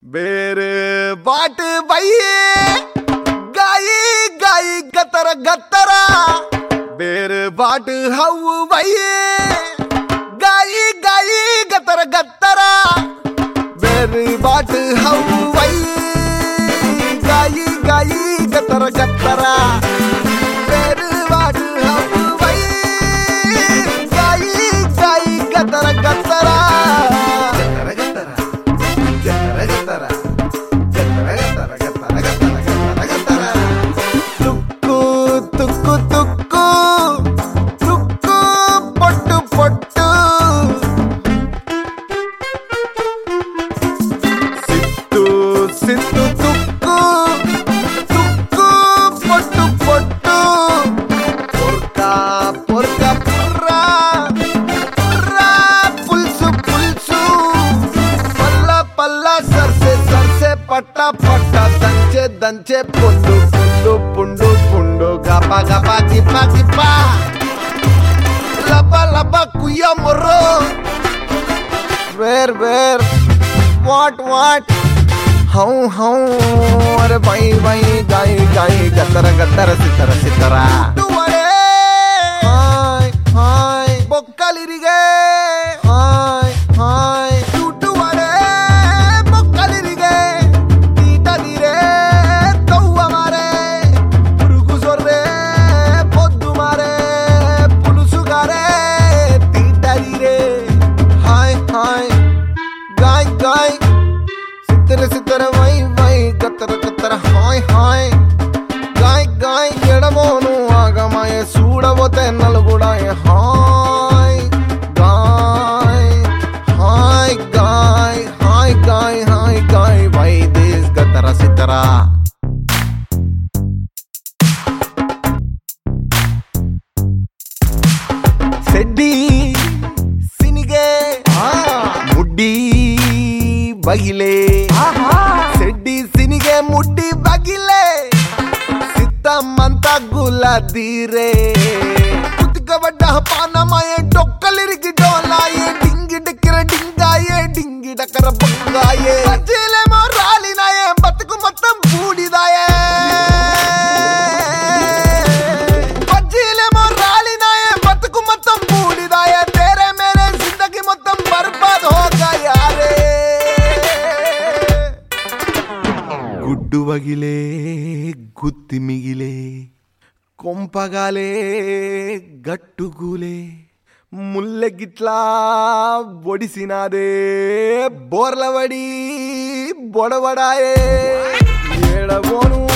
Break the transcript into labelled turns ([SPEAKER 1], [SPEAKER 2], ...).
[SPEAKER 1] बेरे बाट भैये गाई गाई गतर गतरा बेरे बाट हऊ भैये गाई गाई गतर गतरा बेरे बाट हऊ भैये गाई गाई गतर गतरा बेरे बाट हऊ भैये गाई गाई गतर गतरा పట్టా పట్టా దంచే దంచే పుండు పుండు పుండు పుండు గపా గపా గిపా గిపా లబా లబా కుయ్య మొర్రో వేర్ వాట్ హౌ హౌ అరే బై బై గాయి గాయి గద్దర గద్దర సితర సితరా హాయ్ హాయ్ బొక్కలిరిగే హాయ్ హాయ్ సితర వై వై గత్తర గత్తర హాయ్ హాయ్ గాయ్ గాయ్ ఎడమోను ఆగమాయ చూడబోతే నలుగుడాయ హాయ్ గాయ్ హాయ్ గాయ్ హాయ్ గాయ్ హాయ్ గాయ్ వై దిస్ గత్తర సితరా సెడ్డి సినిగే ముడ్డి బగిలే సెడ్డి సినిగే ముడ్డి బగిలే సిత్తమంతా గులాదీరే కుతికబడ్డ పానమాయే డొక్కలిరిగి డోలాయే డింగి డిక్కిర డింగాయే డింగి డకర బంగాయే బజ్జీలేమో రాలినాయే బతుకు మొత్తం బూడిదాయే బజ్జీలేమో రాలినాయే బతుకు మొత్తం బూడిదాయే తేరే మేరే జిందగీ మొత్తం బర్బాద్ హో గయా రే గుడ్డు వగిలే గుత్తి మిగిలే కొంపగాలే గట్టుగూలే ముల్లె గిట్లా ఒడిసినాదే బోర్లవడి బొడవడాయే ఏడబోను